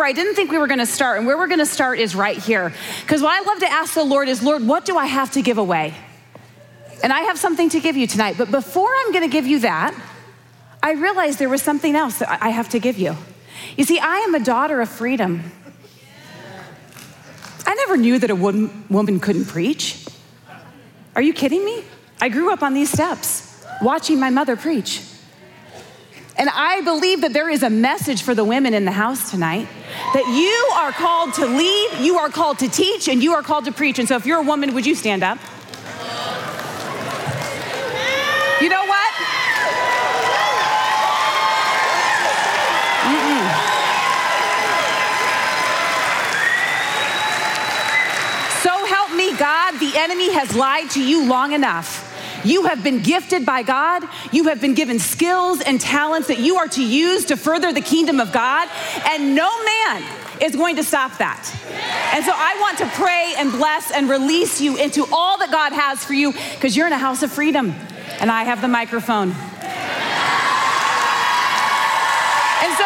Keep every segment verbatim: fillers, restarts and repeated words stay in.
where I didn't think we were gonna start, and where we're gonna start is right here. Because what I love to ask the Lord is, Lord, what do I have to give away? And I have something to give you tonight, but before I'm gonna give you that, I realized there was something else that I have to give you. You see, I am a daughter of freedom. I never knew that a woman couldn't preach. Are you kidding me? I grew up on these steps, watching my mother preach. And I believe that there is a message for the women in the house tonight, that you are called to lead, you are called to teach, and you are called to preach. And so if you're a woman, would you stand up? You know what? Mm-mm. So help me God, the enemy has lied to you long enough. You have been gifted by God. You have been given skills and talents that you are to use to further the kingdom of God, and no man is going to stop that. And so I want to pray and bless and release you into all that God has for you, because you're in a house of freedom, and I have the microphone. And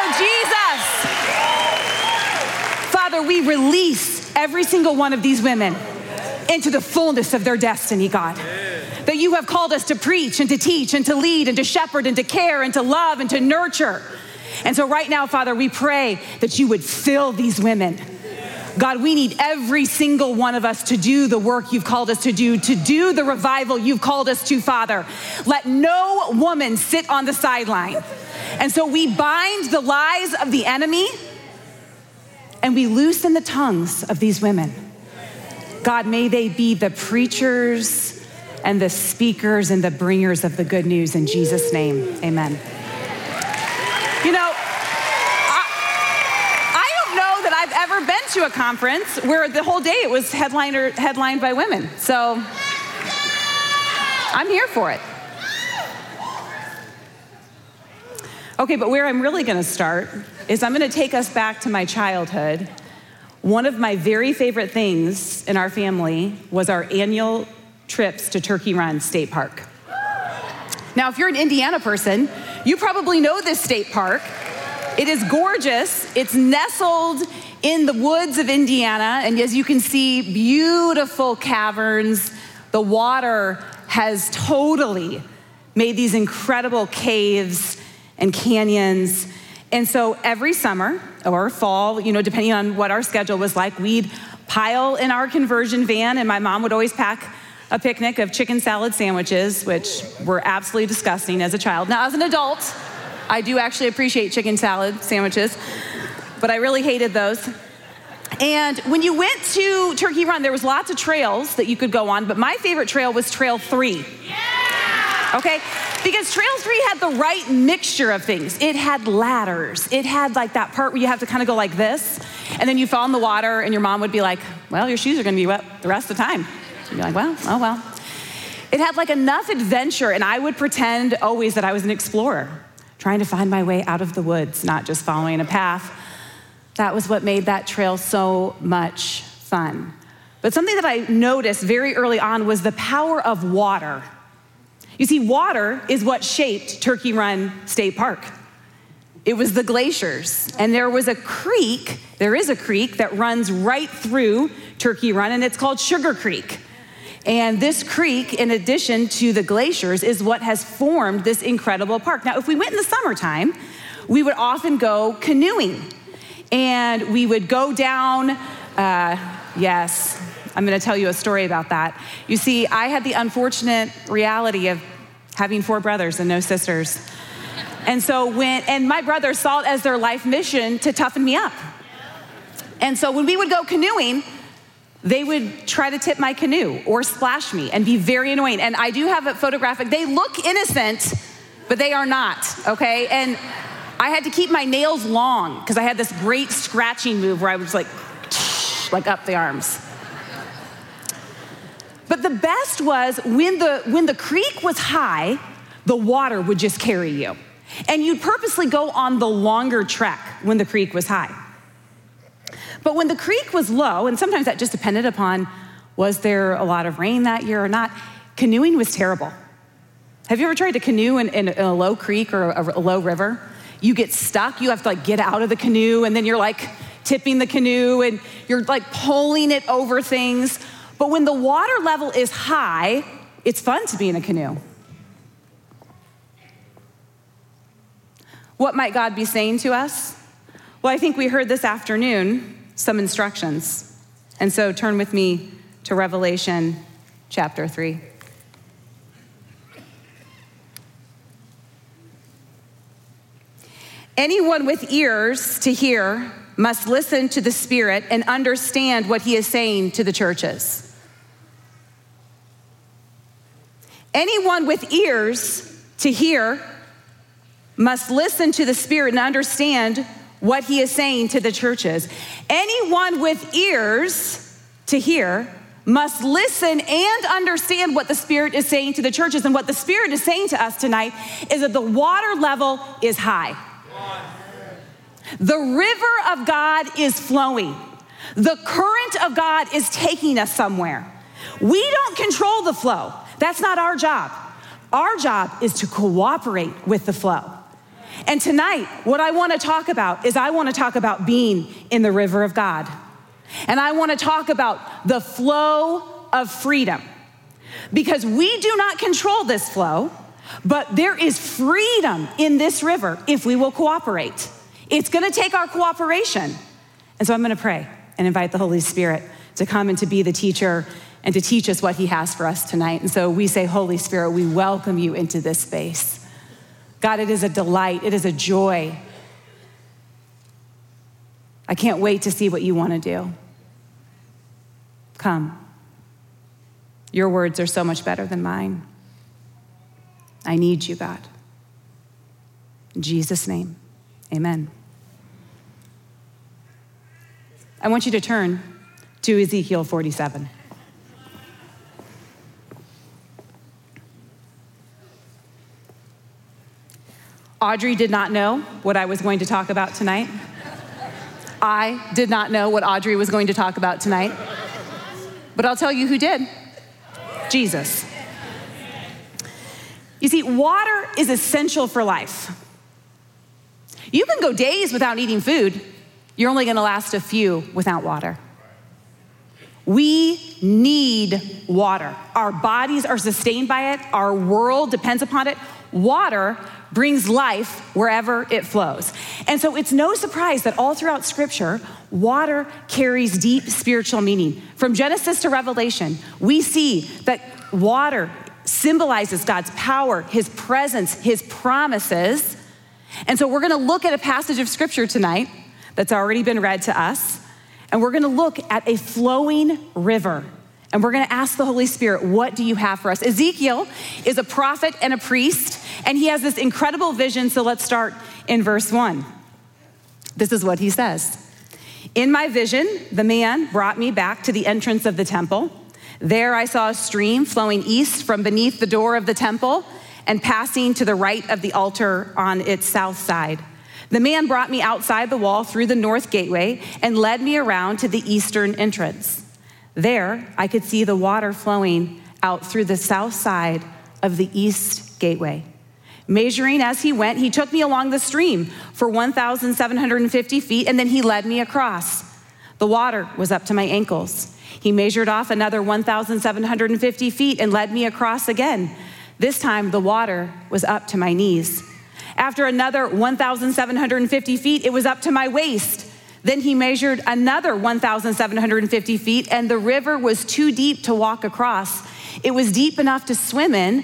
so Jesus, Father, we release every single one of these women into the fullness of their destiny, God. That you have called us to preach and to teach and to lead and to shepherd and to care and to love and to nurture. And so right now, Father, we pray that you would fill these women. God, we need every single one of us to do the work you've called us to do, to do the revival you've called us to, Father. Let no woman sit on the sideline. And so we bind the lies of the enemy and we loosen the tongues of these women. God, may they be the preachers and the speakers and the bringers of the good news in Jesus' name, amen. You know, I, I don't know that I've ever been to a conference where the whole day it was headliner, headlined by women. So I'm here for it. Okay, but where I'm really gonna start is I'm gonna take us back to my childhood. One of my very favorite things in our family was our annual trips to Turkey Run State Park. Now, if you're an Indiana person, you probably know this state park. It is gorgeous. It's nestled in the woods of Indiana, and as you can see, beautiful caverns. The water has totally made these incredible caves and canyons. And so every summer or fall, you know, depending on what our schedule was like, we'd pile in our conversion van, and my mom would always pack a picnic of chicken salad sandwiches, which were absolutely disgusting as a child. Now, as an adult, I do actually appreciate chicken salad sandwiches, but I really hated those. And when you went to Turkey Run, there was lots of trails that you could go on, but my favorite trail was Trail three. Yeah! Okay? Because Trail three had the right mixture of things. It had ladders. It had like that part where you have to kind of go like this, and then you fall in the water, and your mom would be like, well, your shoes are gonna be wet the rest of the time. You'd be like, well, oh well. It had like enough adventure, and I would pretend always that I was an explorer, trying to find my way out of the woods, not just following a path. That was what made that trail so much fun. But something that I noticed very early on was the power of water. You see, water is what shaped Turkey Run State Park. It was the glaciers, and there was a creek, there is a creek that runs right through Turkey Run, and it's called Sugar Creek. And this creek, in addition to the glaciers, is what has formed this incredible park. Now, if we went in the summertime, we would often go canoeing. And we would go down, uh, yes, I'm gonna tell you a story about that. You see, I had the unfortunate reality of having four brothers and no sisters. And so when, and my brothers saw it as their life mission to toughen me up. And so when we would go canoeing, they would try to tip my canoe or splash me and be very annoying. And I do have it photographic. They look innocent, but they are not, okay? And I had to keep my nails long because I had this great scratching move where I was like, like up the arms. But the best was when the, when the creek was high, the water would just carry you. And you'd purposely go on the longer trek when the creek was high. But when the creek was low, and sometimes that just depended upon, was there a lot of rain that year or not, canoeing was terrible. Have you ever tried to canoe in, in a low creek or a, a low river? You get stuck, you have to like get out of the canoe, and then you're like tipping the canoe and you're like pulling it over things. But when the water level is high, it's fun to be in a canoe. What might God be saying to us? Well, I think we heard this afternoon some instructions. And so turn with me to Revelation chapter three. Anyone with ears to hear must listen to the Spirit and understand what he is saying to the churches. Anyone with ears to hear must listen to the Spirit and understand what he is saying to the churches. Anyone with ears to hear must listen and understand what the Spirit is saying to the churches. And what the Spirit is saying to us tonight is that the water level is high. The river of God is flowing. The current of God is taking us somewhere. We don't control the flow. That's not our job. Our job is to cooperate with the flow. And tonight, what I want to talk about is I want to talk about being in the river of God. And I want to talk about the flow of freedom. Because we do not control this flow, but there is freedom in this river if we will cooperate. It's going to take our cooperation. And so I'm going to pray and invite the Holy Spirit to come and to be the teacher and to teach us what he has for us tonight. And so we say, Holy Spirit, we welcome you into this space. God, it is a delight. It is a joy. I can't wait to see what you want to do. Come. Your words are so much better than mine. I need you, God. In Jesus' name, amen. I want you to turn to Ezekiel forty-seven. Audrey did not know what I was going to talk about tonight. I did not know what Audrey was going to talk about tonight. But I'll tell you who did. Jesus. You see, water is essential for life. You can go days without eating food. You're only gonna last a few without water. We need water. Our bodies are sustained by it. Our world depends upon it. Water brings life wherever it flows. And so it's no surprise that all throughout Scripture, water carries deep spiritual meaning. From Genesis to Revelation, we see that water symbolizes God's power, his presence, his promises. And so we're gonna look at a passage of Scripture tonight that's already been read to us, and we're gonna look at a flowing river. And we're gonna ask the Holy Spirit, what do you have for us? Ezekiel is a prophet and a priest, and he has this incredible vision, so let's start in verse one. This is what he says. In my vision, the man brought me back to the entrance of the temple. There I saw a stream flowing east from beneath the door of the temple and passing to the right of the altar on its south side. The man brought me outside the wall through the north gateway and led me around to the eastern entrance. There, I could see the water flowing out through the south side of the east gateway. Measuring as he went, he took me along the stream for one thousand seven hundred fifty feet, and then he led me across. The water was up to my ankles. He measured off another one thousand seven hundred fifty feet and led me across again. This time, the water was up to my knees. After another one thousand seven hundred fifty feet, it was up to my waist. Then he measured another one thousand seven hundred fifty feet, and the river was too deep to walk across. It was deep enough to swim in,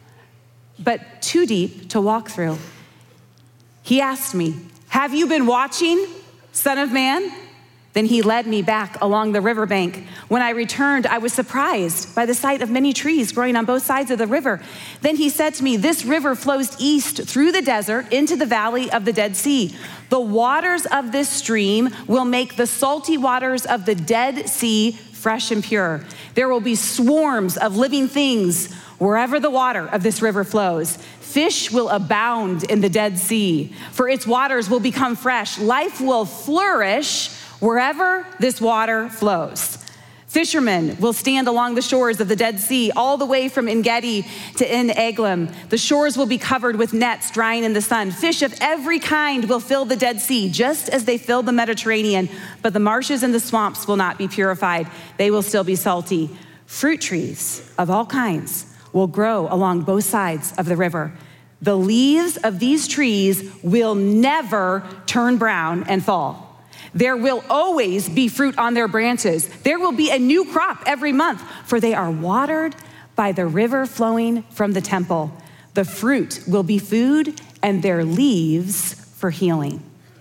but too deep to walk through. He asked me, "Have you been watching, Son of Man?" Then he led me back along the riverbank. When I returned, I was surprised by the sight of many trees growing on both sides of the river. Then he said to me, "This river flows east through the desert into the valley of the Dead Sea. The waters of this stream will make the salty waters of the Dead Sea fresh and pure. There will be swarms of living things wherever the water of this river flows. Fish will abound in the Dead Sea, for its waters will become fresh. Life will flourish wherever this water flows. Fishermen will stand along the shores of the Dead Sea, all the way from En-Gedi to En-Eglaim. The shores will be covered with nets drying in the sun. Fish of every kind will fill the Dead Sea, just as they filled the Mediterranean. But the marshes and the swamps will not be purified. They will still be salty. Fruit trees of all kinds will grow along both sides of the river. The leaves of these trees will never turn brown and fall. There will always be fruit on their branches. There will be a new crop every month, for they are watered by the river flowing from the temple. The fruit will be food and their leaves for healing.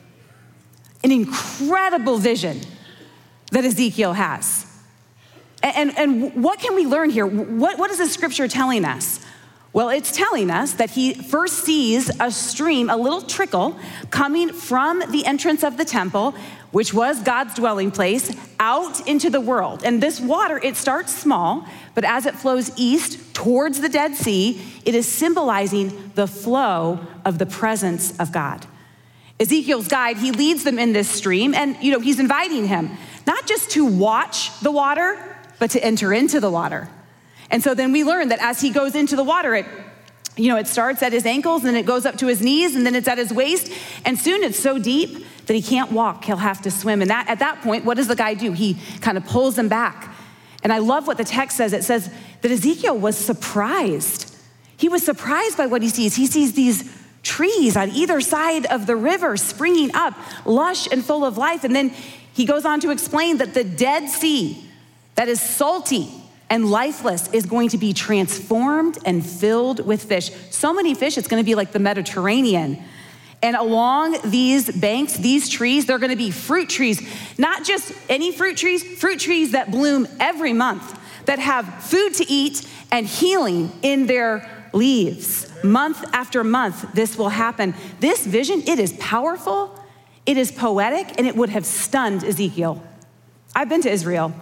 An incredible vision that Ezekiel has. And, and what can we learn here? What, what is the scripture telling us? Well, it's telling us that he first sees a stream, a little trickle, coming from the entrance of the temple, which was God's dwelling place, out into the world. And this water, it starts small, but as it flows east towards the Dead Sea, it is symbolizing the flow of the presence of God. Ezekiel's guide, he leads them in this stream, and you know, he's inviting him, not just to watch the water, but to enter into the water. And so then we learn that as he goes into the water, it, you know, it starts at his ankles, and then it goes up to his knees, and then it's at his waist, and soon it's so deep that he can't walk, he'll have to swim. And that, at that point, what does the guy do? He kind of pulls him back. And I love what the text says. It says that Ezekiel was surprised. He was surprised by what he sees. He sees these trees on either side of the river springing up, lush and full of life. And then he goes on to explain that the Dead Sea, that is salty and lifeless, is going to be transformed and filled with fish. So many fish, it's going to be like the Mediterranean. And along these banks, these trees, they're going to be fruit trees, not just any fruit trees, fruit trees that bloom every month, that have food to eat and healing in their leaves. Month after month, this will happen. This vision, it is powerful, it is poetic, and it would have stunned Ezekiel. I've been to Israel.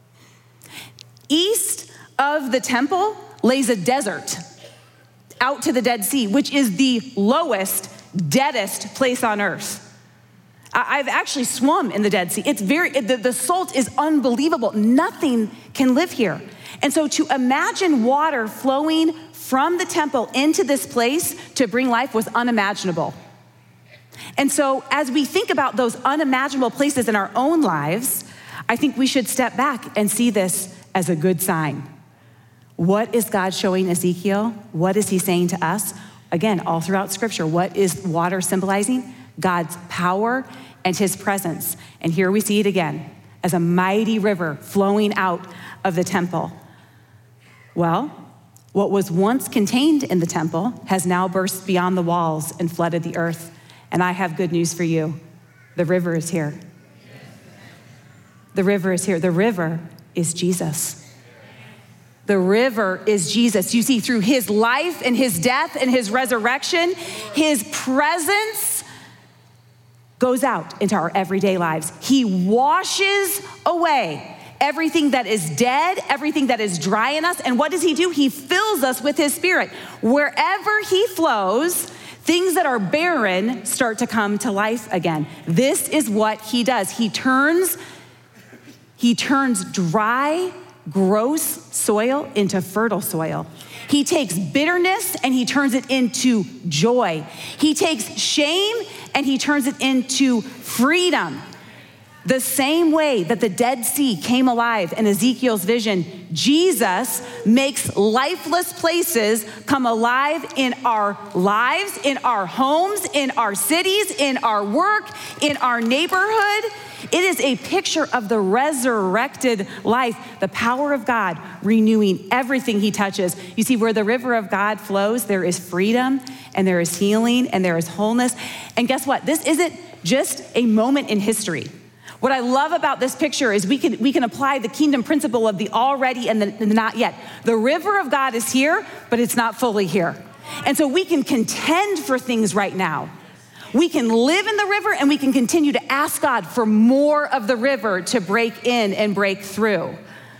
East of the temple lays a desert out to the Dead Sea, which is the lowest, deadest place on earth. I've actually swum in the Dead Sea. It's very, the, the salt is unbelievable. Nothing can live here. And so to imagine water flowing from the temple into this place to bring life was unimaginable. And so as we think about those unimaginable places in our own lives, I think we should step back and see this as a good sign. What is God showing Ezekiel? What is he saying to us? Again, all throughout scripture, what is water symbolizing? God's power and his presence. And here we see it again as a mighty river flowing out of the temple. Well, what was once contained in the temple has now burst beyond the walls and flooded the earth. And I have good news for you. The river is here. The river is here. The river is Jesus. The river is Jesus. You see, through his life and his death and his resurrection, his presence goes out into our everyday lives. He washes away everything that is dead, everything that is dry in us. And what does he do? He fills us with his spirit. Wherever he flows, things that are barren start to come to life again. This is what he does. He turns, he turns dry, gross soil into fertile soil. He takes bitterness and he turns it into joy. He takes shame and he turns it into freedom. The same way that the Dead Sea came alive in Ezekiel's vision, Jesus makes lifeless places come alive in our lives, in our homes, in our cities, in our work, in our neighborhood. It is a picture of the resurrected life, the power of God renewing everything he touches. You see, where the river of God flows, there is freedom and there is healing and there is wholeness. And guess what? This isn't just a moment in history. What I love about this picture is we can, we can apply the kingdom principle of the already and the, the not yet. The river of God is here, but it's not fully here. And so we can contend for things right now. We can live in the river and we can continue to ask God for more of the river to break in and break through.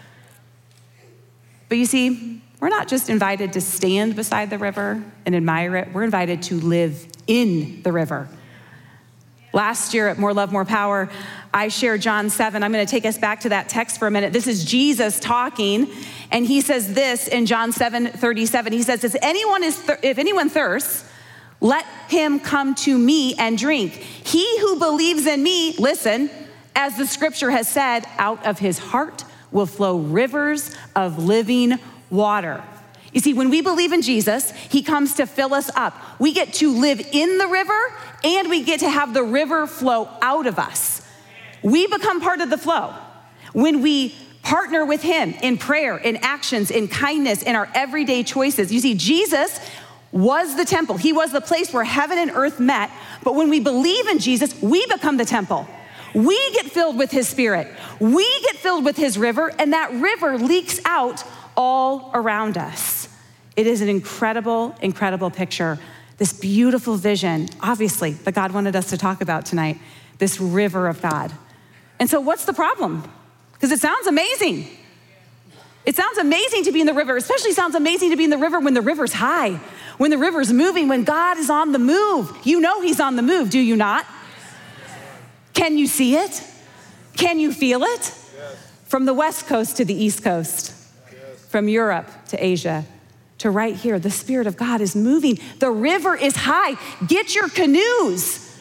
But you see, we're not just invited to stand beside the river and admire it. We're invited to live in the river. Last year at More Love, More Power, I shared John seven. I'm gonna take us back to that text for a minute. This is Jesus talking, and he says this in John seven thirty-seven. He says, if anyone, is thir- if anyone thirsts, let him come to me and drink. He who believes in me, listen, as the scripture has said, out of his heart will flow rivers of living water. You see, when we believe in Jesus, he comes to fill us up. We get to live in the river, and we get to have the river flow out of us. We become part of the flow. When we partner with him in prayer, in actions, in kindness, in our everyday choices. You see, Jesus was the temple. He was the place where heaven and earth met. But when we believe in Jesus, we become the temple. We get filled with his spirit. We get filled with his river, and that river leaks out all around us. It is an incredible, incredible picture. This beautiful vision, obviously, that God wanted us to talk about tonight, this river of God. And so what's the problem? Because it sounds amazing. It sounds amazing to be in the river, especially sounds amazing to be in the river when the river's high, when the river's moving, when God is on the move. You know he's on the move, do you not? Can you see it? Can you feel it? Yes. From the West Coast to the East Coast, yes. From Europe to Asia to right here, the Spirit of God is moving. The river is high. Get your canoes.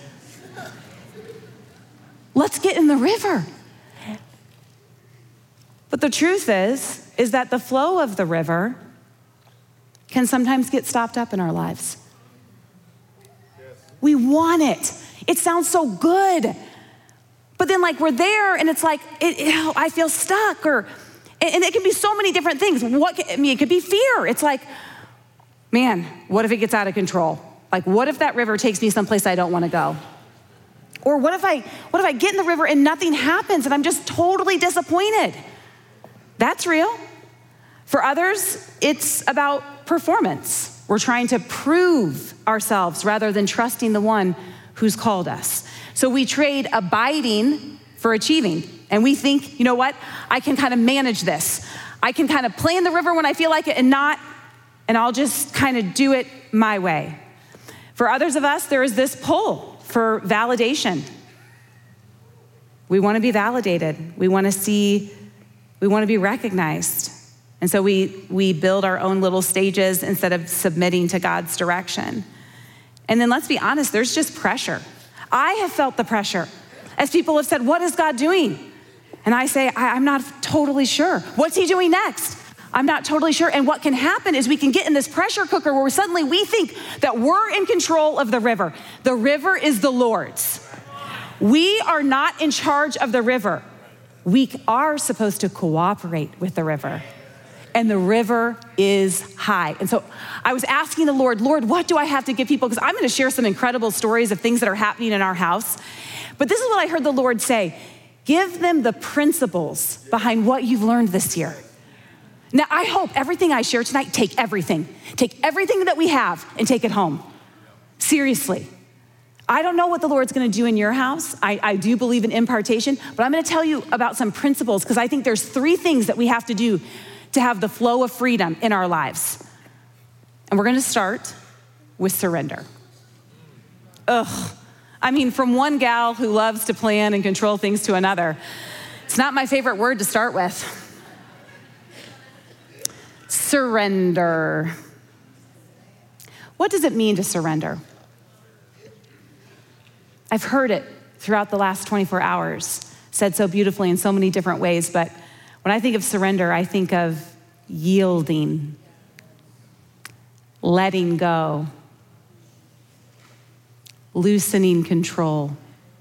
Let's get in the river. But the truth is, is that the flow of the river can sometimes get stopped up in our lives. Yes. We want it. It sounds so good. But then like we're there and it's like, it, it, I feel stuck, or, and, and it can be so many different things. What can, I mean, it could be fear. It's like, man, what if it gets out of control? Like, what if that river takes me someplace I don't want to go? Or what if I, what if I get in the river and nothing happens and I'm just totally disappointed? That's real. For others, it's about performance. We're trying to prove ourselves rather than trusting the one who's called us. So we trade abiding for achieving. And we think, you know what? I can kind of manage this. I can kind of play in the river when I feel like it and not, and I'll just kind of do it my way. For others of us, there is this pull for validation. We want to be validated. We want to see, we want to be recognized. And so we, we build our own little stages instead of submitting to God's direction. And then let's be honest, there's just pressure. I have felt the pressure as people have said, what is God doing? And I say, I, I'm not totally sure. What's he doing next? I'm not totally sure. And what can happen is we can get in this pressure cooker where suddenly we think that we're in control of the river. The river is the Lord's. We are not in charge of the river. We are supposed to cooperate with the river. And the river is high. And so I was asking the Lord, Lord, what do I have to give people? Because I'm gonna share some incredible stories of things that are happening in our house. But this is what I heard the Lord say. Give them the principles behind what you've learned this year. Now, I hope everything I share tonight, take everything. Take everything that we have and take it home. Seriously. I don't know what the Lord's gonna do in your house. I, I do believe in impartation, but I'm gonna tell you about some principles because I think there's three things that we have to do to have the flow of freedom in our lives. And we're gonna start with surrender. Ugh, I mean, from one gal who loves to plan and control things to another, it's not my favorite word to start with. Surrender. What does it mean to surrender? I've heard it throughout the last twenty-four hours, said so beautifully in so many different ways, but when I think of surrender, I think of yielding, letting go, loosening control.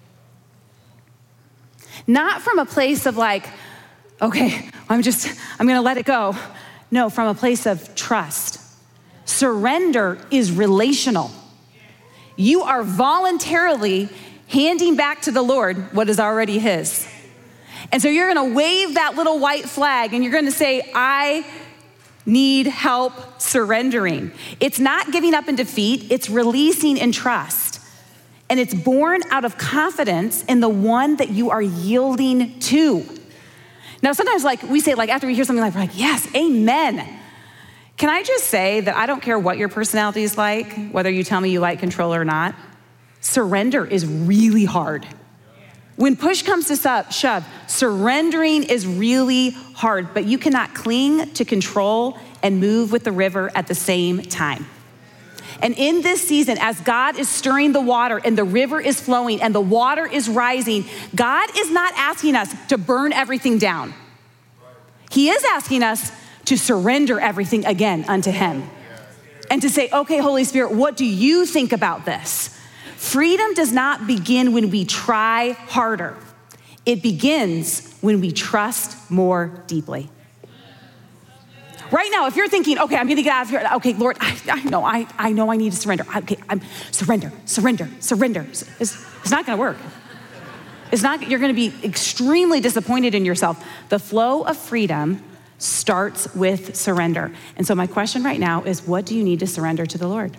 Not from a place of like, okay, I'm just, I'm gonna let it go. No, from a place of trust. Surrender is relational. You are voluntarily handing back to the Lord what is already his. And so you're gonna wave that little white flag and you're gonna say, I need help surrendering. It's not giving up in defeat, it's releasing in trust. And it's born out of confidence in the one that you are yielding to. Now, sometimes like we say, like after we hear something like, we're like, yes, amen. Can I just say that I don't care what your personality is like, whether you tell me you like control or not. surrender is really hard. When push comes to shove, surrendering is really hard, but you cannot cling to control and move with the river at the same time. And in this season, as God is stirring the water and the river is flowing and the water is rising, God is not asking us to burn everything down. He is asking us to surrender everything again unto him and to say, okay, Holy Spirit, what do you think about this? Freedom does not begin when we try harder. It begins when we trust more deeply. Right now, if you're thinking, okay, I'm gonna get out of here. Okay, Lord, I, I know, I, I know I need to surrender. Okay, I'm surrender, surrender, surrender. It's, it's not gonna work. It's not, you're gonna be extremely disappointed in yourself. The flow of freedom starts with surrender. And so my question right now is, what do you need to surrender to the Lord?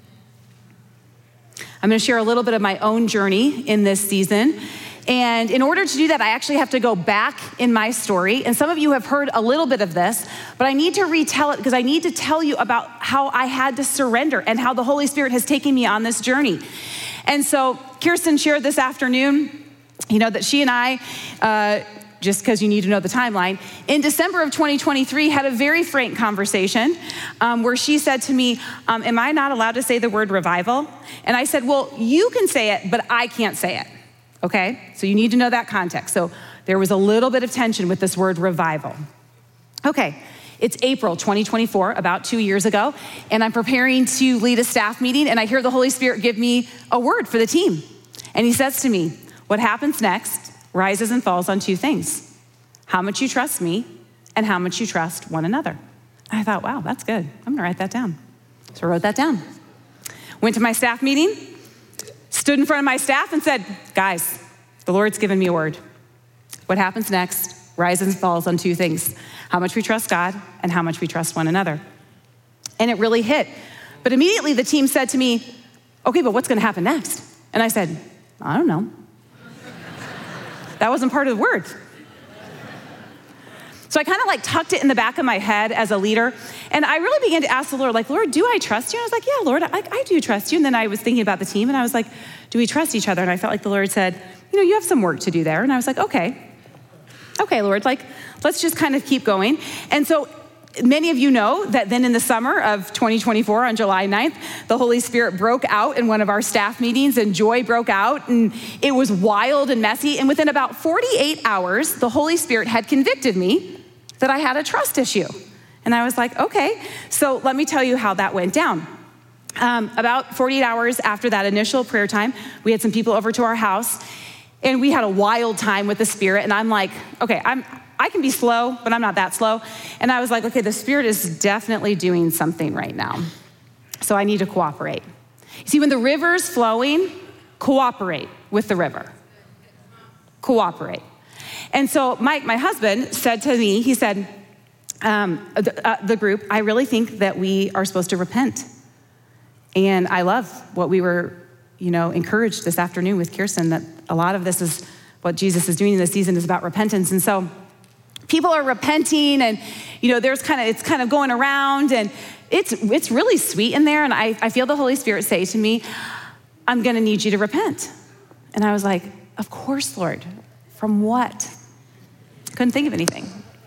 I'm gonna share a little bit of my own journey in this season. And in order to do that, I actually have to go back in my story. And some of you have heard a little bit of this, but I need to retell it because I need to tell you about how I had to surrender and how the Holy Spirit has taken me on this journey. And so Kirsten shared this afternoon, you know, that she and I, uh, just because you need to know the timeline, in December of twenty twenty-three had a very frank conversation um, where she said to me, um, am I not allowed to say the word revival? And I said, well, you can say it, but I can't say it. Okay, so you need to know that context. So there was a little bit of tension with this word revival. Okay, it's April twenty twenty-four, about two years ago, and I'm preparing to lead a staff meeting, and I hear the Holy Spirit give me a word for the team. And he says to me, what happens next rises and falls on two things: how much you trust me and how much you trust one another. And I thought, wow, that's good. I'm gonna write that down. So I wrote that down. Went to my staff meeting, stood in front of my staff and said, guys, the Lord's given me a word. What happens next rises and falls on two things: how much we trust God and how much we trust one another. And it really hit. But immediately the team said to me, okay, but what's gonna happen next? And I said, I don't know. That wasn't part of the word. So I kind of like tucked it in the back of my head as a leader. And I really began to ask the Lord, like, Lord, do I trust you? And I was like, yeah, Lord, I, I do trust you. And then I was thinking about the team and I was like, do we trust each other? And I felt like the Lord said, you know, you have some work to do there. And I was like, okay, okay, Lord, like, let's just kind of keep going. And so many of you know that then in the summer of twenty twenty-four, on July ninth, the Holy Spirit broke out in one of our staff meetings and joy broke out and it was wild and messy. And within about forty-eight hours, the Holy Spirit had convicted me that I had a trust issue. And I was like, okay, so let me tell you how that went down. Um, about forty-eight hours after that initial prayer time, we had some people over to our house and we had a wild time with the Spirit. And I'm like, okay, I'm, I can be slow, but I'm not that slow. And I was like, okay, the Spirit is definitely doing something right now. So I need to cooperate. You see, when the river's flowing, cooperate with the river. Cooperate. And so Mike, my husband, said to me, he said, um, the, uh, the group, I really think that we are supposed to repent. And I love what we were, you know, encouraged this afternoon with Kirsten, that a lot of this is what Jesus is doing in this season is about repentance. And so people are repenting and, you know, there's kind of, it's kind of going around and it's it's really sweet in there. And I, I feel the Holy Spirit say to me, I'm gonna need you to repent. And I was like, of course, Lord. From what? Couldn't think of anything.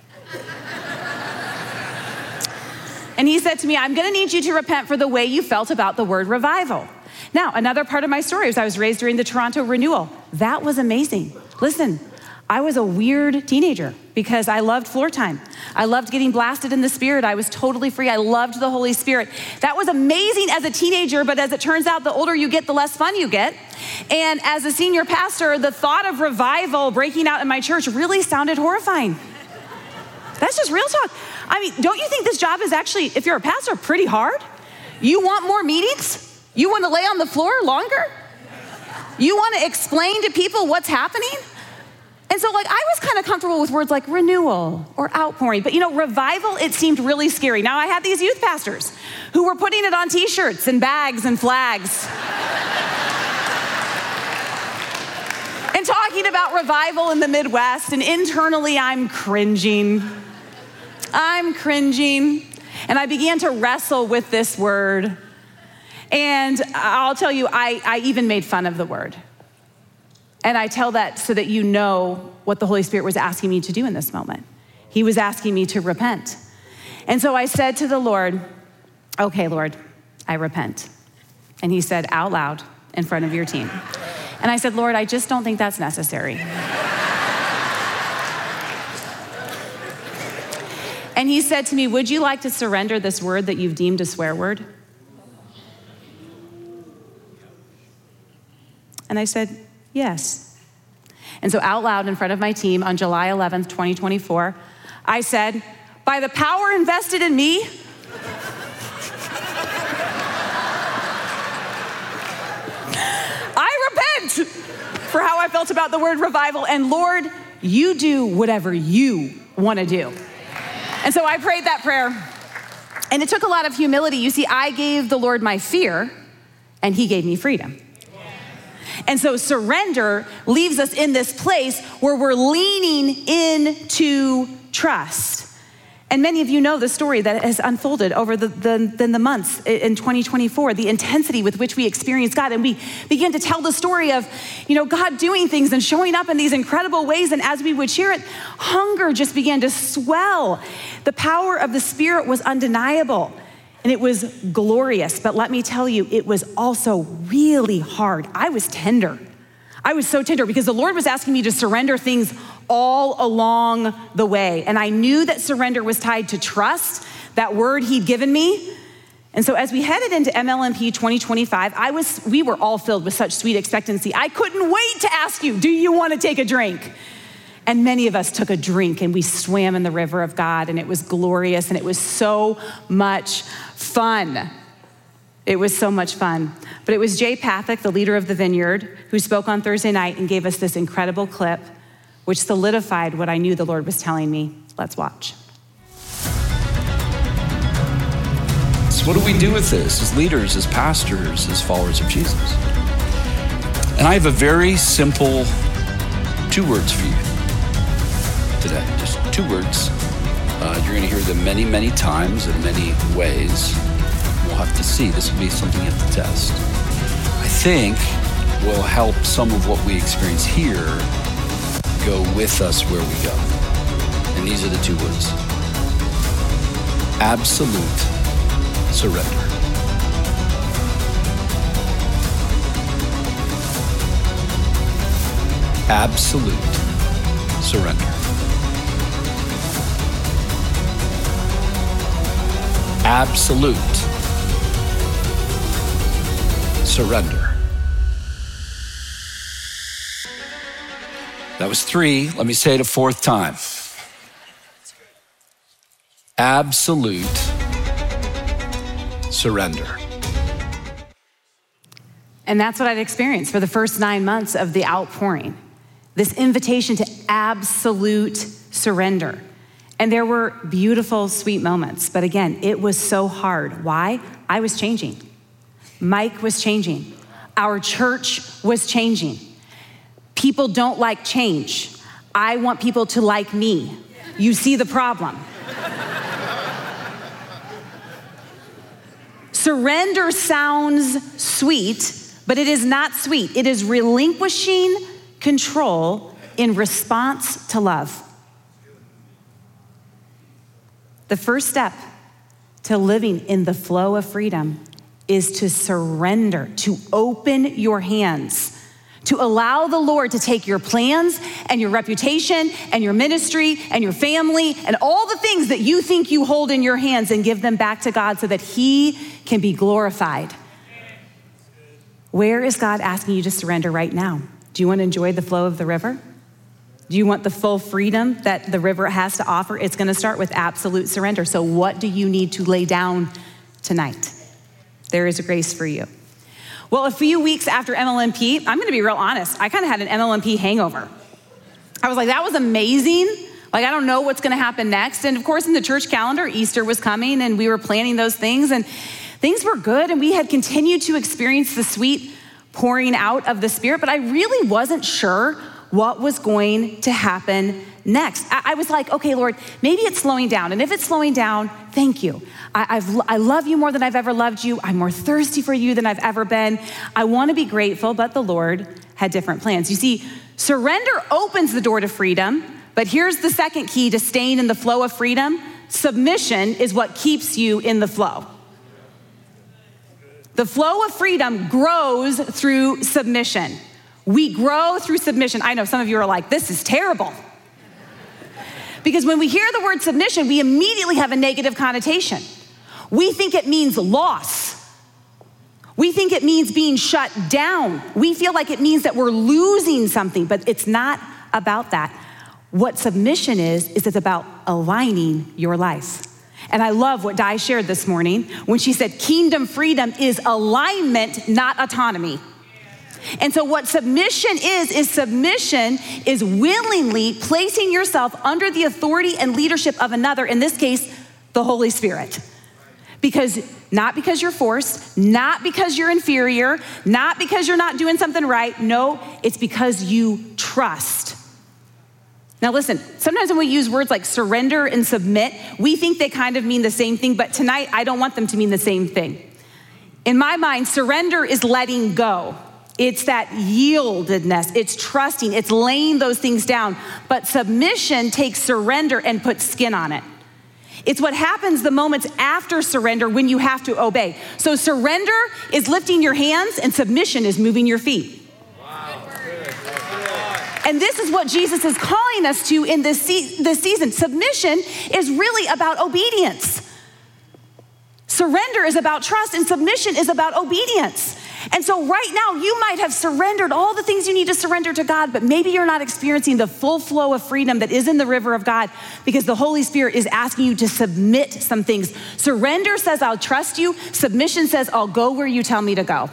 And he said to me, I'm gonna need you to repent for the way you felt about the word revival. Now, another part of my story was I was raised during the Toronto Renewal. That was amazing. Listen, I was a weird teenager because I loved floor time. I loved getting blasted in the Spirit. I was totally free. I loved the Holy Spirit. That was amazing as a teenager, but as it turns out, the older you get, the less fun you get. And as a senior pastor, the thought of revival breaking out in my church really sounded horrifying. That's just real talk. I mean, don't you think this job is actually, if you're a pastor, pretty hard? You want more meetings? You want to lay on the floor longer? You want to explain to people what's happening? And so like I was kind of comfortable with words like renewal or outpouring, but you know, revival, it seemed really scary. Now I had these youth pastors who were putting it on t-shirts and bags and flags. And talking about revival in the Midwest, and internally I'm cringing. I'm cringing. And I began to wrestle with this word. And I'll tell you, I, I even made fun of the word. And I tell that so that you know what the Holy Spirit was asking me to do in this moment. He was asking me to repent. And so I said to the Lord, okay, Lord, I repent. And he said out loud in front of your team. And I said, Lord, I just don't think that's necessary. And he said to me, would you like to surrender this word that you've deemed a swear word? And I said, yes. And so out loud in front of my team on July eleventh, twenty twenty-four, I said, by the power invested in me, I repent for how I felt about the word revival. And Lord, you do whatever you want to do. And so I prayed that prayer, and it took a lot of humility. You see, I gave the Lord my fear, and he gave me freedom. And so surrender leaves us in this place where we're leaning into trust. And many of you know the story that has unfolded over the, the, the, the months in twenty twenty-four, the intensity with which we experience God. And we began to tell the story of, you know, God doing things and showing up in these incredible ways. And as we would share it, hunger just began to swell. The power of the Spirit was undeniable. And it was glorious. But let me tell you, it was also really hard. I was tender. I was so tender because the Lord was asking me to surrender things all along the way. And I knew that surrender was tied to trust, that word he'd given me. And so as we headed into M L M P twenty twenty-five, I was, we were all filled with such sweet expectancy. I couldn't wait to ask you, do you want to take a drink? And many of us took a drink and we swam in the river of God, and it was glorious and it was so much fun. It was so much fun. But it was Jay Pathak, the leader of the Vineyard, who spoke on Thursday night and gave us this incredible clip, which solidified what I knew the Lord was telling me. Let's watch. So what do we do with this as leaders, as pastors, as followers of Jesus? And I have a very simple two words for you today, just two words. Uh, you're gonna hear them many, many times in many ways. We'll have to see. This will be something you have to test. I think will help some of what we experience here go with us where we go. And these are the two words. Absolute surrender. Absolute surrender. Absolute surrender. That was three. Let me say it a fourth time. Absolute surrender. And that's what I'd experienced for the first nine months of the outpouring. This invitation to absolute surrender. And there were beautiful, sweet moments. But again, it was so hard. Why? I was changing. Mike was changing. Our church was changing. People don't like change. I want people to like me. You see the problem. Surrender sounds sweet, but it is not sweet. It is relinquishing control in response to love. The first step to living in the flow of freedom is to surrender, to open your hands, to allow the Lord to take your plans and your reputation and your ministry and your family and all the things that you think you hold in your hands and give them back to God so that he can be glorified. Where is God asking you to surrender right now? Do you want to enjoy the flow of the river? Do you want the full freedom that the river has to offer? It's going to start with absolute surrender. So what do you need to lay down tonight? There is a grace for you. Well, a few weeks after M L M P, I'm going to be real honest. I kind of had an M L M P hangover. I was like, that was amazing. Like, I don't know what's going to happen next. And of course, in the church calendar, Easter was coming and we were planning those things and things were good. And we had continued to experience the sweet pouring out of the Spirit, but I really wasn't sure what was going to happen next? I, I was like, okay, Lord, maybe it's slowing down. And if it's slowing down, thank you. I, I've, I love you more than I've ever loved you. I'm more thirsty for you than I've ever been. I want to be grateful, but the Lord had different plans. You see, surrender opens the door to freedom, but here's the second key to staying in the flow of freedom. Submission is what keeps you in the flow. The flow of freedom grows through submission. We grow through submission. I know some of you are like, this is terrible. Because when we hear the word submission, we immediately have a negative connotation. We think it means loss. We think it means being shut down. We feel like it means that we're losing something, but it's not about that. What submission is, is it's about aligning your life. And I love what Di shared this morning when she said kingdom freedom is alignment, not autonomy. And so what submission is, is submission is willingly placing yourself under the authority and leadership of another, in this case, the Holy Spirit. Because, not because you're forced, not because you're inferior, not because you're not doing something right. No, it's because you trust. Now listen, sometimes when we use words like surrender and submit, we think they kind of mean the same thing, but tonight I don't want them to mean the same thing. In my mind, surrender is letting go. It's that yieldedness, it's trusting, it's laying those things down. But submission takes surrender and puts skin on it. It's what happens the moments after surrender when you have to obey. So surrender is lifting your hands and submission is moving your feet. And this is what Jesus is calling us to in this, se- this season. Submission is really about obedience. Surrender is about trust, and submission is about obedience. And so right now, you might have surrendered all the things you need to surrender to God, but maybe you're not experiencing the full flow of freedom that is in the river of God because the Holy Spirit is asking you to submit some things. Surrender says, I'll trust you. Submission says, I'll go where you tell me to go.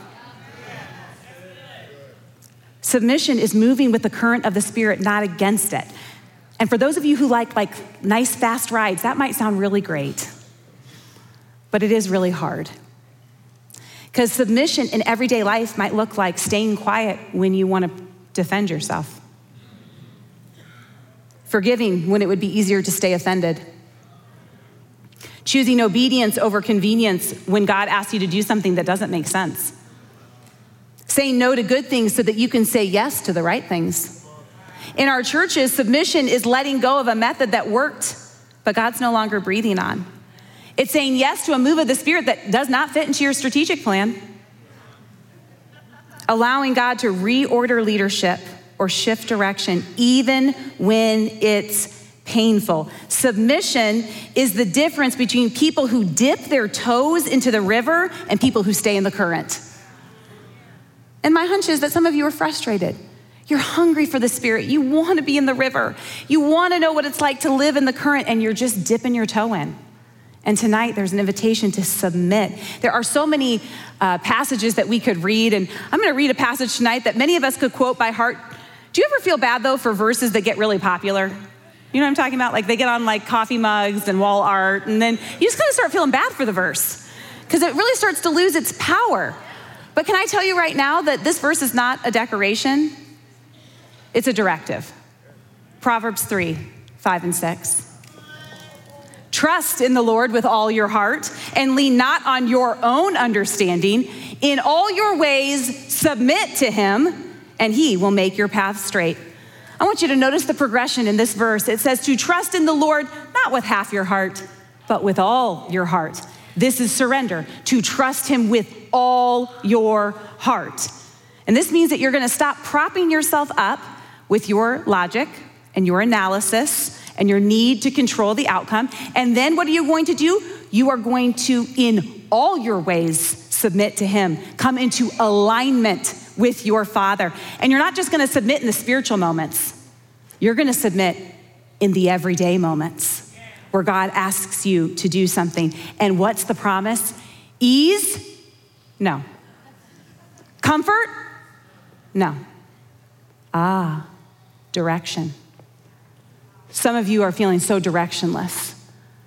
Submission is moving with the current of the Spirit, not against it. And for those of you who like like nice fast rides, that might sound really great, but it is really hard. Because submission in everyday life might look like staying quiet when you want to defend yourself. Forgiving when it would be easier to stay offended. Choosing obedience over convenience when God asks you to do something that doesn't make sense. Saying no to good things so that you can say yes to the right things. In our churches, submission is letting go of a method that worked, but God's no longer breathing on. It's saying yes to a move of the Spirit that does not fit into your strategic plan. Allowing God to reorder leadership or shift direction, even when it's painful. Submission is the difference between people who dip their toes into the river and people who stay in the current. And my hunch is that some of you are frustrated. You're hungry for the Spirit. You want to be in the river. You want to know what it's like to live in the current, and you're just dipping your toe in. And tonight, there's an invitation to submit. There are so many uh, passages that we could read, and I'm going to read a passage tonight that many of us could quote by heart. Do you ever feel bad, though, for verses that get really popular? You know what I'm talking about? Like they get on like coffee mugs and wall art, and then you just kind of start feeling bad for the verse because it really starts to lose its power. But can I tell you right now that this verse is not a decoration? It's a directive. Proverbs three, five and six. Trust in the Lord with all your heart and lean not on your own understanding. In all your ways, submit to him and he will make your path straight. I want you to notice the progression in this verse. It says to trust in the Lord, not with half your heart, but with all your heart. This is surrender, to trust him with all your heart. And this means that you're gonna stop propping yourself up with your logic and your analysis and your need to control the outcome. And then what are you going to do? You are going to, in all your ways, submit to him. Come into alignment with your Father. And you're not just gonna submit in the spiritual moments. You're gonna submit in the everyday moments where God asks you to do something. And what's the promise? Ease? No. Comfort? No. Ah, direction. Some of you are feeling so directionless.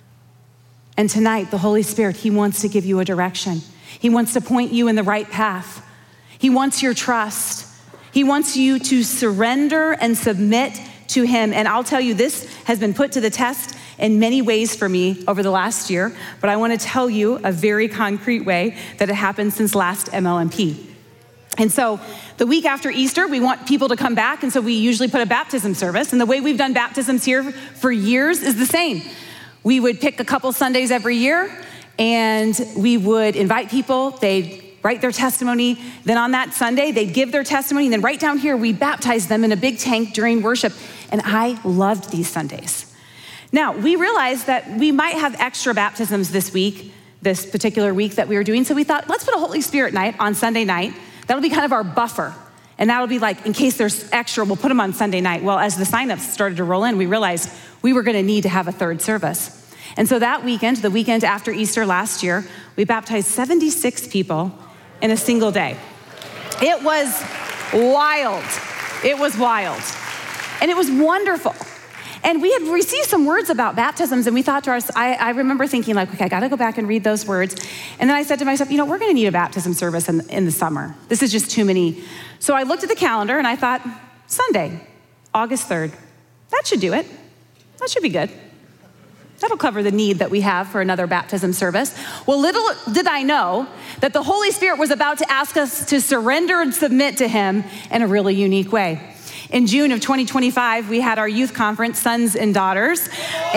And tonight, the Holy Spirit, he wants to give you a direction. He wants to point you in the right path. He wants your trust. He wants you to surrender and submit to him. And I'll tell you, this has been put to the test in many ways for me over the last year, but I want to tell you a very concrete way that it happened since last M L M P. And so the week after Easter, we want people to come back, and so we usually put a baptism service. And the way we've done baptisms here for years is the same. We would pick a couple Sundays every year, and we would invite people. They'd write their testimony. Then on that Sunday, they'd give their testimony. And then right down here, we baptized them in a big tank during worship. And I loved these Sundays. Now, we realized that we might have extra baptisms this week, this particular week that we were doing. So we thought, let's put a Holy Spirit night on Sunday night. That'll be kind of our buffer. And that'll be like, in case there's extra, we'll put them on Sunday night. Well, as the signups started to roll in, we realized we were gonna need to have a third service. And so that weekend, the weekend after Easter last year, we baptized seventy-six people in a single day. It was wild. It was wild. And it was wonderful. And we had received some words about baptisms, and we thought to ourselves, I, I remember thinking like, okay, I gotta go back and read those words. And then I said to myself, you know, we're gonna need a baptism service in, in the summer. This is just too many. So I looked at the calendar and I thought, Sunday, August third, that should do it. That should be good. That'll cover the need that we have for another baptism service. Well, little did I know that the Holy Spirit was about to ask us to surrender and submit to him in a really unique way. In June of twenty twenty-five, we had our youth conference, Sons and Daughters,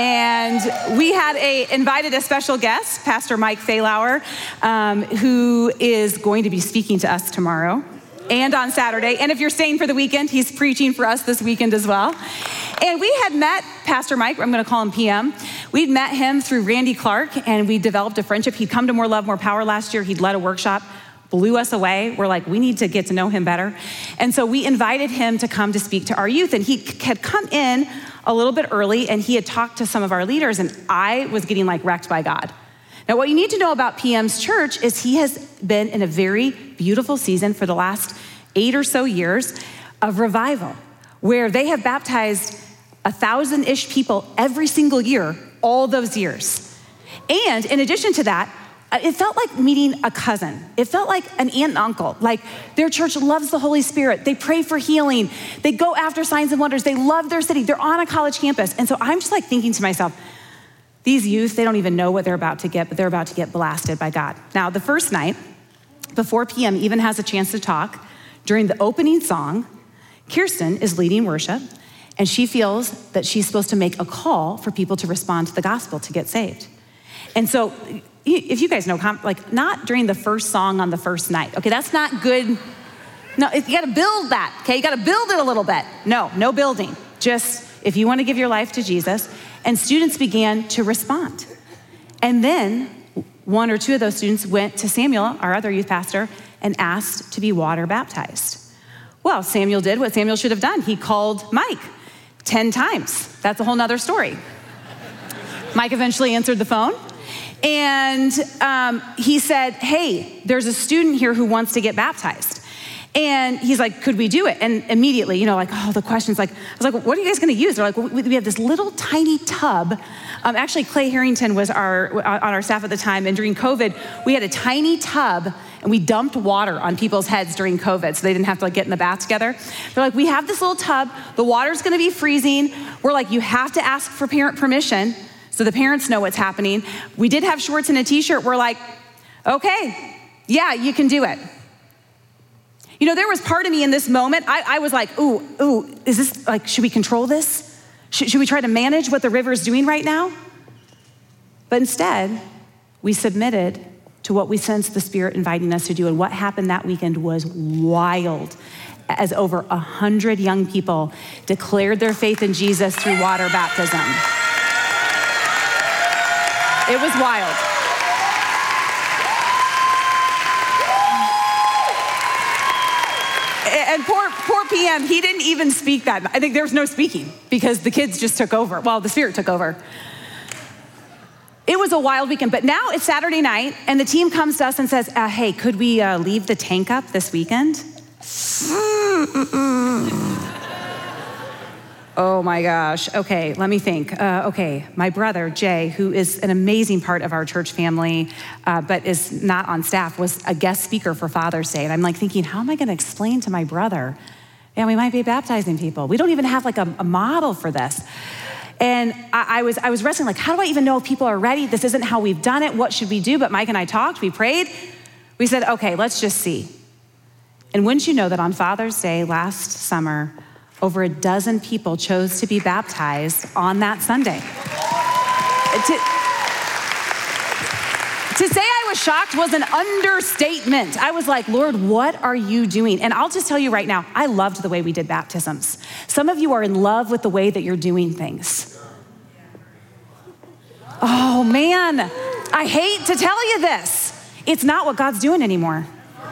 and we had a, invited a special guest, Pastor Mike Faylauer, um, who is going to be speaking to us tomorrow and on Saturday. And if you're staying for the weekend, he's preaching for us this weekend as well. And we had met Pastor Mike, I'm gonna call him P M. We'd met him through Randy Clark, and we developed a friendship. He'd come to More Love, More Power last year. He'd led a workshop, blew us away. We're like, we need to get to know him better. And so we invited him to come to speak to our youth. And he had come in a little bit early, and he had talked to some of our leaders, and I was getting like wrecked by God. Now, what you need to know about P M's church is he has been in a very beautiful season for the last eight or so years of revival, where they have baptized a thousand-ish people every single year, all those years. And in addition to that, it felt like meeting a cousin. It felt like an aunt and uncle. Like their church loves the Holy Spirit. They pray for healing. They go after signs and wonders. They love their city. They're on a college campus. And so I'm just like thinking to myself, these youth, they don't even know what they're about to get, but they're about to get blasted by God. Now, the first night, before P M even has a chance to talk, during the opening song, Kirsten is leading worship, and she feels that she's supposed to make a call for people to respond to the gospel to get saved. And so, if you guys know, like not during the first song on the first night. Okay, that's not good. No, you gotta build that, okay? You gotta build it a little bit. No, no building. Just if you wanna give your life to Jesus. And students began to respond. And then one or two of those students went to Samuel, our other youth pastor, and asked to be water baptized. Well, Samuel did what Samuel should have done. He called Mike ten times. That's a whole nother story. Mike eventually answered the phone. And um, he said, hey, there's a student here who wants to get baptized. And he's like, could we do it? And immediately, you know, like, oh, the question's like, I was like, well, what are you guys gonna use? They're like, well, we have this little tiny tub. Um, actually, Clay Harrington was our on our staff at the time. And during COVID, we had a tiny tub and we dumped water on people's heads during COVID so they didn't have to like get in the bath together. They're like, we have this little tub. The water's gonna be freezing. We're like, you have to ask for parent permission so the parents know what's happening. We did have shorts and a t-shirt. We're like, okay, yeah, you can do it. You know, there was part of me in this moment, I, I was like, ooh, ooh, is this, like, should we control this? Should, should we try to manage what the river is doing right now? But instead, we submitted to what we sensed the Spirit inviting us to do. And what happened that weekend was wild, as over a hundred young people declared their faith in Jesus through water baptism. It was wild. And poor, poor P M, he didn't even speak that. I think there was no speaking because the kids just took over. Well, the Spirit took over. It was a wild weekend, but now it's Saturday night and the team comes to us and says, uh, hey, could we uh, leave the tank up this weekend? Oh my gosh, okay, let me think. Uh, okay, my brother, Jay, who is an amazing part of our church family, uh, but is not on staff, was a guest speaker for Father's Day. And I'm like thinking, how am I gonna explain to my brother and we might be baptizing people. We don't even have like a, a model for this. And I, I was I was wrestling, like, how do I even know if people are ready? This isn't how we've done it. What should we do? But Mike and I talked, we prayed. We said, okay, let's just see. And wouldn't you know that on Father's Day last summer, over a dozen people chose to be baptized on that Sunday. To, to say I was shocked was an understatement. I was like, Lord, what are you doing? And I'll just tell you right now, I loved the way we did baptisms. Some of you are in love with the way that you're doing things. Oh man, I hate to tell you this. It's not what God's doing anymore.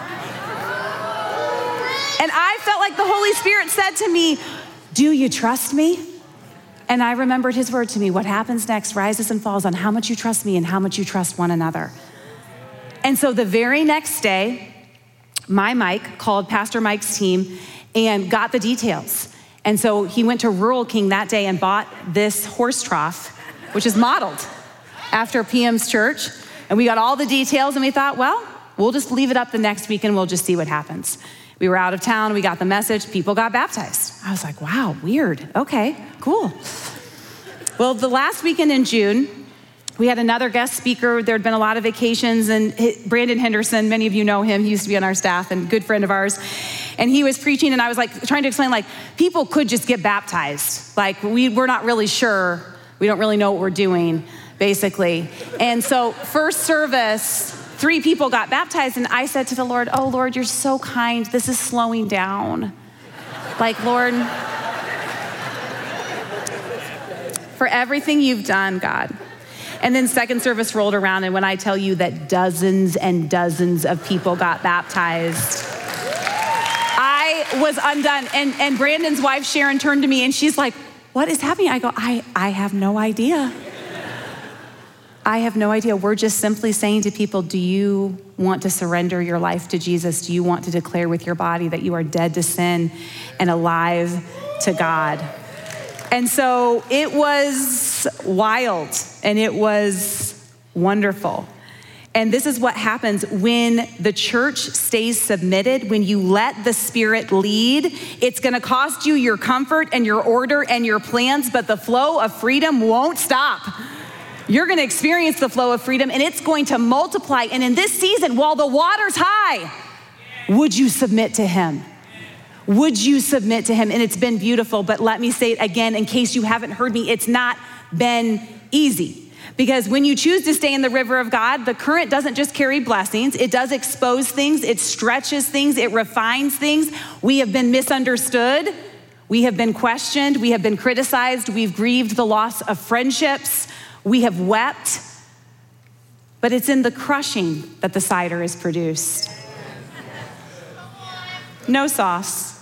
And I felt like the Holy Spirit said to me, do you trust me? And I remembered his word to me, what happens next rises and falls on how much you trust me and how much you trust one another. And so the very next day, my Mike called Pastor Mike's team and got the details. And so he went to Rural King that day and bought this horse trough, which is modeled after P M's church. And we got all the details and we thought, well, we'll just leave it up the next week and we'll just see what happens. We were out of town, we got the message, people got baptized. I was like, wow, weird, okay, cool. Well, the last weekend in June, we had another guest speaker. There'd been a lot of vacations, and Brandon Henderson, many of you know him, he used to be on our staff and good friend of ours. And he was preaching, and I was like trying to explain, like, people could just get baptized. Like, we, we're not really sure, we don't really know what we're doing, basically. And so first service, three people got baptized, and I said to the Lord, oh, Lord, you're so kind. This is slowing down. Like, Lord, for everything you've done, God. And then second service rolled around, and when I tell you that dozens and dozens of people got baptized, I was undone. And, and Brandon's wife, Sharon, turned to me, and she's like, what is happening? I go, I, I have no idea. I have no idea. We're just simply saying to people, do you want to surrender your life to Jesus? Do you want to declare with your body that you are dead to sin and alive to God? And so it was wild and it was wonderful. And this is what happens when the church stays submitted, when you let the Spirit lead. It's gonna cost you your comfort and your order and your plans, but the flow of freedom won't stop. You're gonna experience the flow of freedom and it's going to multiply. And in this season, while the water's high, would you submit to him? Would you submit to him? And it's been beautiful, but let me say it again in case you haven't heard me, it's not been easy. Because when you choose to stay in the river of God, the current doesn't just carry blessings, it does expose things, it stretches things, it refines things. We have been misunderstood, we have been questioned, we have been criticized, we've grieved the loss of friendships, we have wept, but it's in the crushing that the cider is produced. No sauce,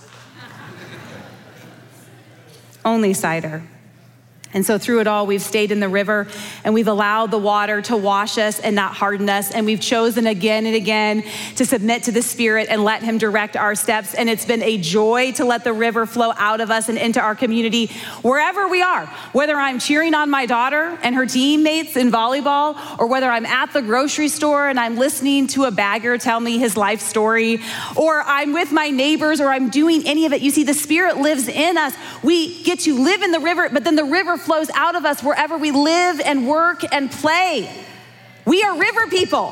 only cider. And so through it all, we've stayed in the river and we've allowed the water to wash us and not harden us. And we've chosen again and again to submit to the Spirit and let him direct our steps. And it's been a joy to let the river flow out of us and into our community wherever we are. Whether I'm cheering on my daughter and her teammates in volleyball, or whether I'm at the grocery store and I'm listening to a bagger tell me his life story, or I'm with my neighbors, or I'm doing any of it. You see, the Spirit lives in us. We get to live in the river, but then the river flows out of us wherever we live and work and play. We are river people.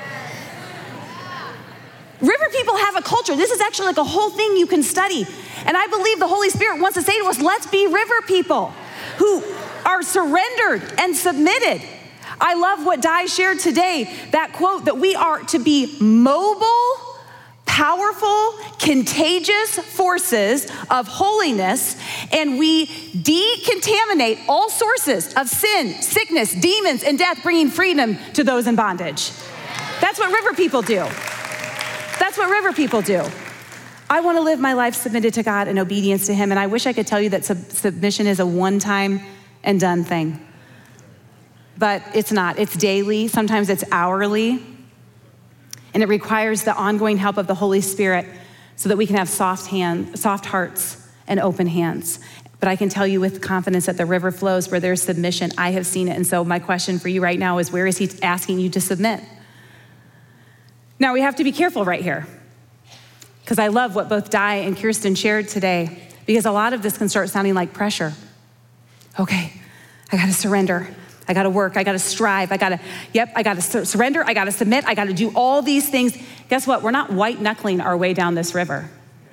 River people have a culture. This is actually like a whole thing you can study. And I believe the Holy Spirit wants to say to us, let's be river people who are surrendered and submitted. I love what Di shared today, that quote that we are to be mobile, powerful, contagious forces of holiness, and we decontaminate all sources of sin, sickness, demons, and death, bringing freedom to those in bondage. That's what river people do. That's what river people do. I want to live my life submitted to God in obedience to him, and I wish I could tell you that sub- submission is a one-time and done thing. But it's not. It's daily. Sometimes it's hourly. And it requires the ongoing help of the Holy Spirit so that we can have soft hands, soft hearts and open hands. But I can tell you with confidence that the river flows where there's submission. I have seen it. And so my question for you right now is, where is he asking you to submit? Now we have to be careful right here. Because I love what both Di and Kirsten shared today, because a lot of this can start sounding like pressure. Okay, I gotta surrender. I gotta work, I gotta strive, I gotta, yep, I gotta sur- surrender, I gotta submit, I gotta do all these things. Guess what? We're not white knuckling our way down this river.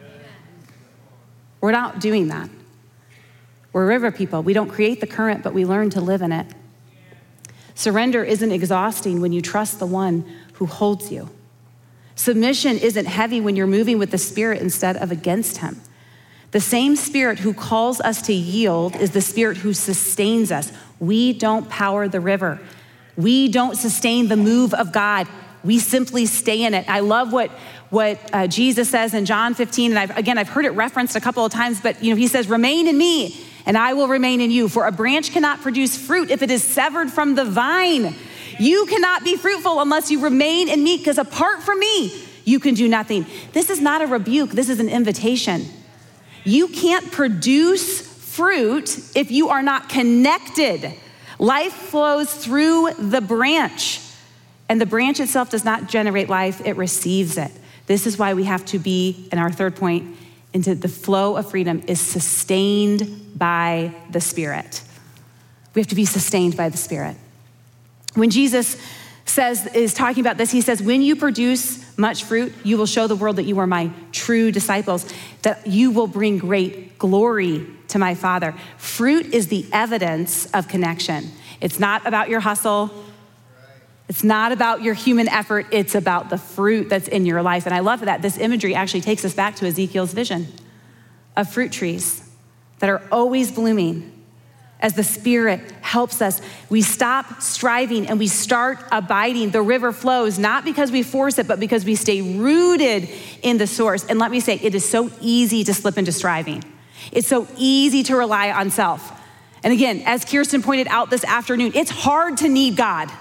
We're not doing that. We're river people. We don't create the current, but we learn to live in it. Surrender isn't exhausting when you trust the one who holds you. Submission isn't heavy when you're moving with the Spirit instead of against him. The same Spirit who calls us to yield is the Spirit who sustains us. We don't power the river. We don't sustain the move of God. We simply stay in it. I love what, what uh, Jesus says in John fifteen, and I've, again, I've heard it referenced a couple of times, but you know, he says, remain in me, and I will remain in you. For a branch cannot produce fruit if it is severed from the vine. You cannot be fruitful unless you remain in me, because apart from me, you can do nothing. This is not a rebuke, this is an invitation. You can't produce fruit if you are not connected. Life flows through the branch, and the branch itself does not generate life, it receives it. This is why we have to be, and our third point, into the flow of freedom is sustained by the Spirit. We have to be sustained by the Spirit. When Jesus says, is talking about this, he says, when you produce much fruit, you will show the world that you are my true disciples, that you will bring great glory to my Father. Fruit is the evidence of connection. It's not about your hustle. It's not about your human effort. It's about the fruit that's in your life. And I love that this imagery actually takes us back to Ezekiel's vision of fruit trees that are always blooming. As the Spirit helps us, we stop striving and we start abiding. The river flows, not because we force it, but because we stay rooted in the source. And let me say, it is so easy to slip into striving. It's so easy to rely on self. And again, as Kirsten pointed out this afternoon, it's hard to need God.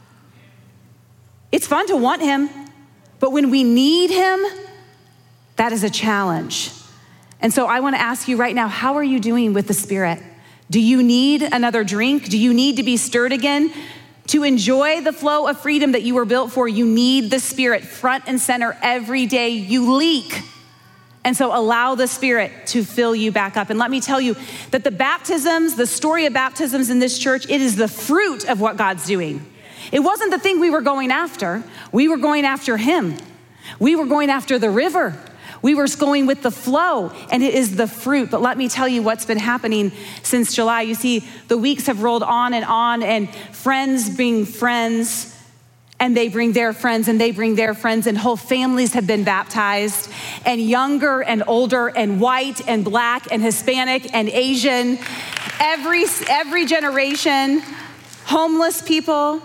It's fun to want him, but when we need him, that is a challenge. And so I wanna ask you right now, how are you doing with the Spirit? Do you need another drink? Do you need to be stirred again? To enjoy the flow of freedom that you were built for, you need the Spirit front and center every day. You leak. And so allow the Spirit to fill you back up. And let me tell you that the baptisms, the story of baptisms in this church, it is the fruit of what God's doing. It wasn't the thing we were going after. We were going after him. We were going after the river. We were going with the flow, and it is the fruit. But let me tell you what's been happening since July. You see, the weeks have rolled on and on, and friends bring friends, and they bring their friends, and they bring their friends, and whole families have been baptized, and younger and older, and white and black and Hispanic and Asian, every, every generation, homeless people,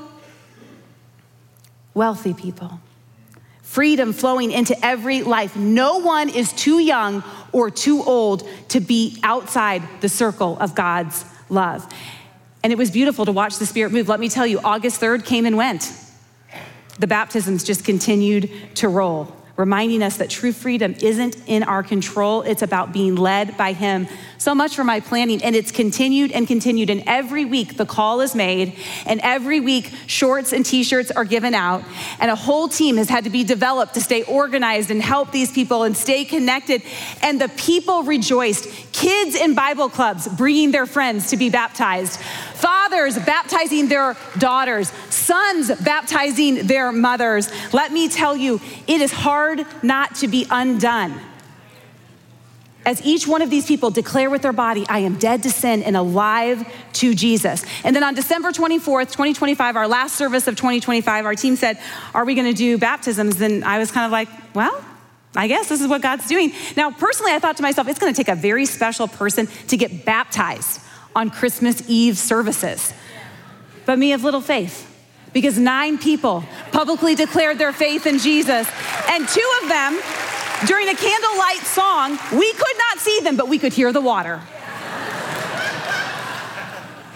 wealthy people. Freedom flowing into every life. No one is too young or too old to be outside the circle of God's love. And it was beautiful to watch the Spirit move. Let me tell you, August third came and went. The baptisms just continued to roll, reminding us that true freedom isn't in our control. It's about being led by him. So much for my planning, and it's continued and continued. And every week the call is made, and every week shorts and t-shirts are given out, and a whole team has had to be developed to stay organized and help these people and stay connected. And the people rejoiced. Kids in Bible clubs bringing their friends to be baptized. Fathers baptizing their daughters. Sons baptizing their mothers. Let me tell you, it is hard not to be undone. As each one of these people declare with their body, I am dead to sin and alive to Jesus. And then on December twenty-fourth, twenty twenty-five, our last service of twenty twenty-five, our team said, are we gonna do baptisms? And I was kind of like, well, I guess this is what God's doing. Now, personally, I thought to myself, it's gonna take a very special person to get baptized on Christmas Eve services. But me of little faith, because nine people publicly declared their faith in Jesus, and two of them, during a candlelight song, we could not see them, but we could hear the water.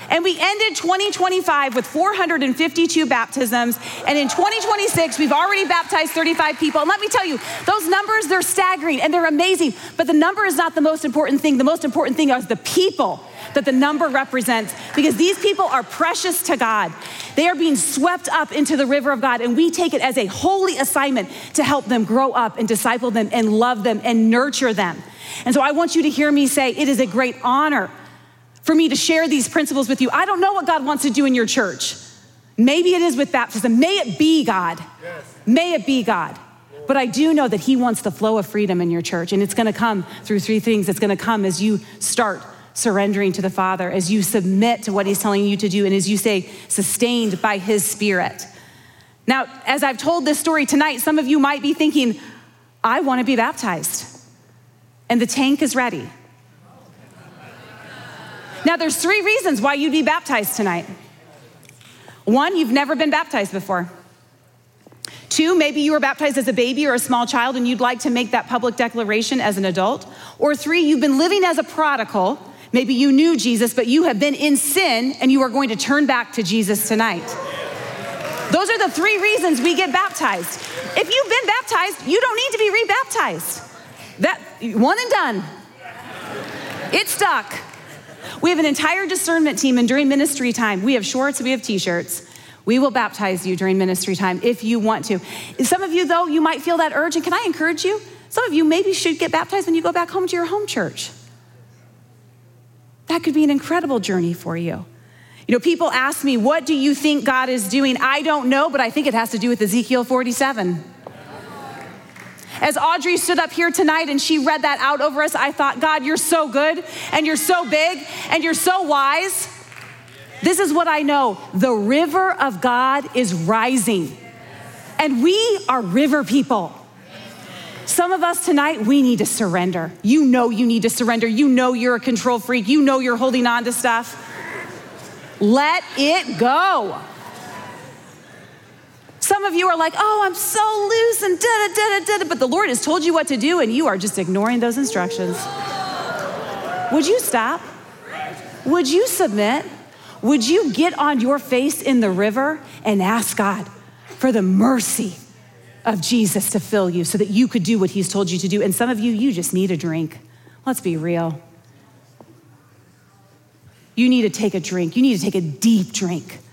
And we ended twenty twenty-five with four hundred fifty-two baptisms. And in twenty twenty-six, we've already baptized thirty-five people. And let me tell you, those numbers, they're staggering and they're amazing. But the number is not the most important thing. The most important thing is the people that the number represents, because these people are precious to God. They are being swept up into the river of God, and we take it as a holy assignment to help them grow up and disciple them and love them and nurture them. And so I want you to hear me say, it is a great honor for me to share these principles with you. I don't know what God wants to do in your church. Maybe it is with baptism. May it be, God. Yes. May it be, God. But I do know that he wants the flow of freedom in your church, and it's gonna come through three things. It's gonna come as you start surrendering to the Father, as you submit to what he's telling you to do, and as you say, sustained by his Spirit. Now, as I've told this story tonight, some of you might be thinking, I wanna be baptized, and the tank is ready. Now, there's three reasons why you'd be baptized tonight. One, you've never been baptized before. Two, maybe you were baptized as a baby or a small child and you'd like to make that public declaration as an adult. Or three, you've been living as a prodigal. Maybe you knew Jesus, but you have been in sin and you are going to turn back to Jesus tonight. Those are the three reasons we get baptized. If you've been baptized, you don't need to be rebaptized. That, one and done. It's stuck. We have an entire discernment team, and during ministry time, we have shorts, we have t-shirts. We will baptize you during ministry time if you want to. Some of you, though, you might feel that urge, and can I encourage you? Some of you maybe should get baptized when you go back home to your home church. That could be an incredible journey for you. You know, people ask me, what do you think God is doing? I don't know, but I think it has to do with Ezekiel forty-seven. As Audrey stood up here tonight and she read that out over us, I thought, God, you're so good and you're so big and you're so wise. This is what I know. The river of God is rising, and we are river people. Some of us tonight, we need to surrender. You know you need to surrender. You know you're a control freak. You know you're holding on to stuff. Let it go. Some of you are like, oh, I'm so loose and da da da da, but the Lord has told you what to do and you are just ignoring those instructions. Would you stop? Would you submit? Would you get on your face in the river and ask God for the mercy of Jesus to fill you so that you could do what he's told you to do? And some of you, you just need a drink. Let's be real. You need to take a drink. You need to take a deep drink